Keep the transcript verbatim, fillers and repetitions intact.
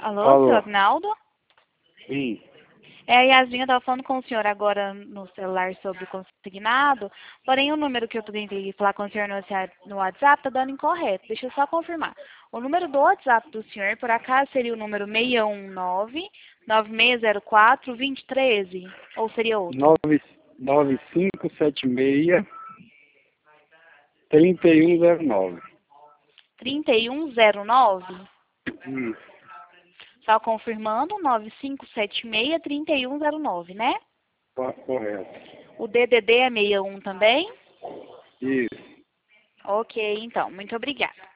Alô, Alô. senhor Agnaldo? Sim. É, a Yasmin estava falando com o senhor agora no celular sobre o consignado, porém o número que eu tentei falar com o senhor no no WhatsApp está dando incorreto. Deixa eu só confirmar. O número do WhatsApp do senhor, por acaso, seria o número seis um nove, nove seis zero quatro, dois zero um três? Ou seria outro? nove cinco sete seis, três um zero nove. trinta e um zero nove? Isso. Só confirmando, nove cinco sete seis, trinta e um zero nove, né? Tá correto. O D D D é sessenta e um também? Isso. Ok, então. Muito obrigada.